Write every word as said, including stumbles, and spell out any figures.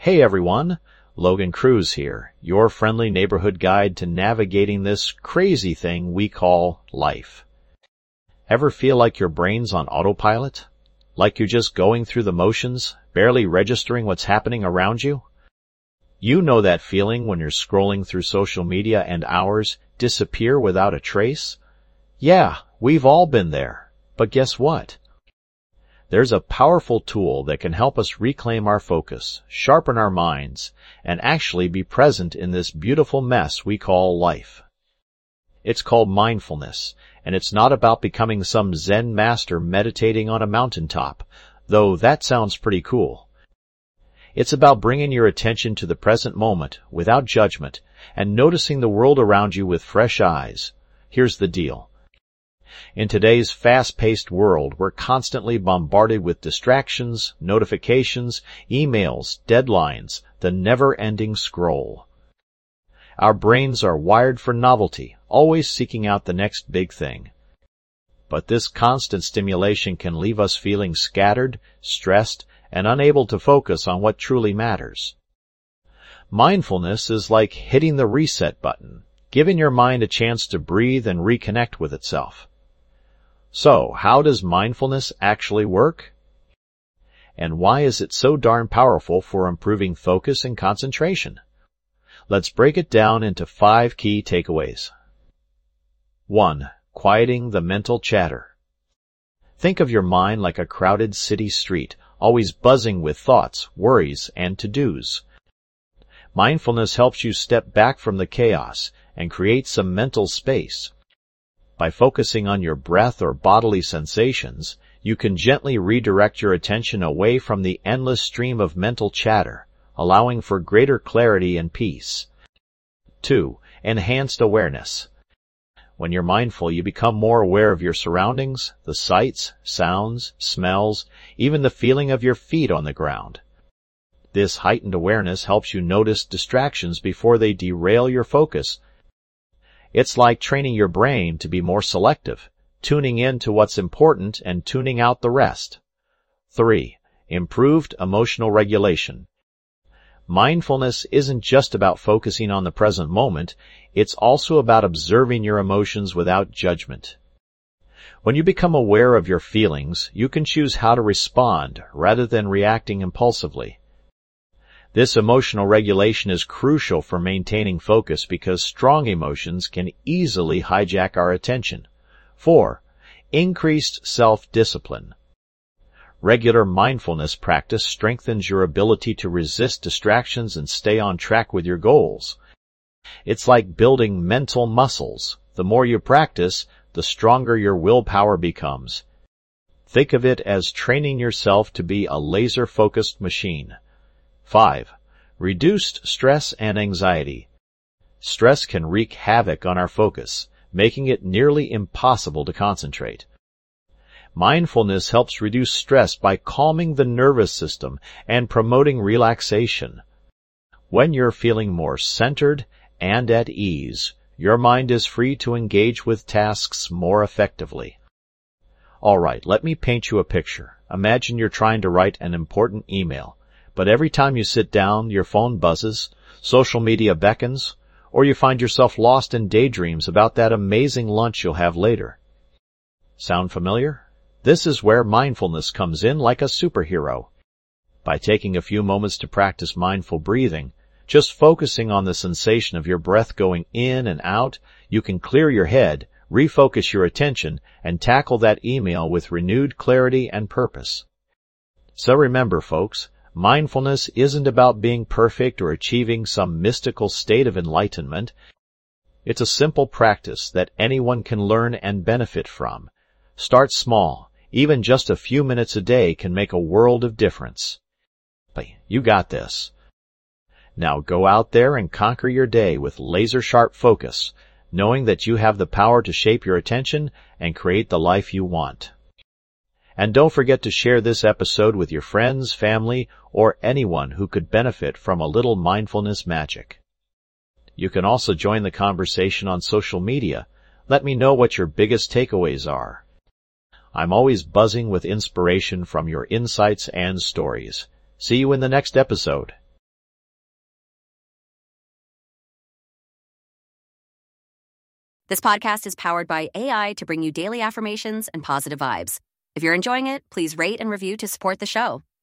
Hey everyone, Logan Cruz here, your friendly neighborhood guide to navigating this crazy thing we call life. Ever feel like your brain's on autopilot? Like you're just going through the motions, barely registering what's happening around you? You know that feeling when you're scrolling through social media and hours disappear without a trace? Yeah, we've all been there. But guess what? There's a powerful tool that can help us reclaim our focus, sharpen our minds, and actually be present in this beautiful mess we call life. It's called mindfulness, and it's not about becoming some Zen master meditating on a mountaintop, though that sounds pretty cool. It's about bringing your attention to the present moment without judgment and noticing the world around you with fresh eyes. Here's the deal. In today's fast-paced world, we're constantly bombarded with distractions, notifications, emails, deadlines, the never-ending scroll. Our brains are wired for novelty, always seeking out the next big thing. But this constant stimulation can leave us feeling scattered, stressed, and unable to focus on what truly matters. Mindfulness is like hitting the reset button, giving your mind a chance to breathe and reconnect with itself. So, how does mindfulness actually work? And why is it so darn powerful for improving focus and concentration? Let's break it down into five key takeaways. One. Quieting the mental chatter. Think of your mind like a crowded city street, always buzzing with thoughts, worries, and to-dos. Mindfulness helps you step back from the chaos and create some mental space. By focusing on your breath or bodily sensations, you can gently redirect your attention away from the endless stream of mental chatter, allowing for greater clarity and peace. Two. Enhanced awareness. When you're mindful, you become more aware of your surroundings, the sights, sounds, smells, even the feeling of your feet on the ground. This heightened awareness helps you notice distractions before they derail your focus. It's like training your brain to be more selective, tuning in to what's important and tuning out the rest. Three. Improved emotional regulation. Mindfulness isn't just about focusing on the present moment, it's also about observing your emotions without judgment. When you become aware of your feelings, you can choose how to respond rather than reacting impulsively. This emotional regulation is crucial for maintaining focus because strong emotions can easily hijack our attention. Four. Increased self-discipline. Regular mindfulness practice strengthens your ability to resist distractions and stay on track with your goals. It's like building mental muscles. The more you practice, the stronger your willpower becomes. Think of it as training yourself to be a laser-focused machine. Five. Reduced stress and anxiety. Stress can wreak havoc on our focus, making it nearly impossible to concentrate. Mindfulness helps reduce stress by calming the nervous system and promoting relaxation. When you're feeling more centered and at ease, your mind is free to engage with tasks more effectively. All right, let me paint you a picture. Imagine you're trying to write an important email. But every time you sit down, your phone buzzes, social media beckons, or you find yourself lost in daydreams about that amazing lunch you'll have later. Sound familiar? This is where mindfulness comes in like a superhero. By taking a few moments to practice mindful breathing, just focusing on the sensation of your breath going in and out, you can clear your head, refocus your attention, and tackle that email with renewed clarity and purpose. So remember, folks, mindfulness isn't about being perfect or achieving some mystical state of enlightenment. It's a simple practice that anyone can learn and benefit from. Start small. Even just a few minutes a day can make a world of difference. But you got this. Now go out there and conquer your day with laser-sharp focus, knowing that you have the power to shape your attention and create the life you want. And don't forget to share this episode with your friends, family, or anyone who could benefit from a little mindfulness magic. You can also join the conversation on social media. Let me know what your biggest takeaways are. I'm always buzzing with inspiration from your insights and stories. See you in the next episode. This podcast is powered by A I to bring you daily affirmations and positive vibes. If you're enjoying it, please rate and review to support the show.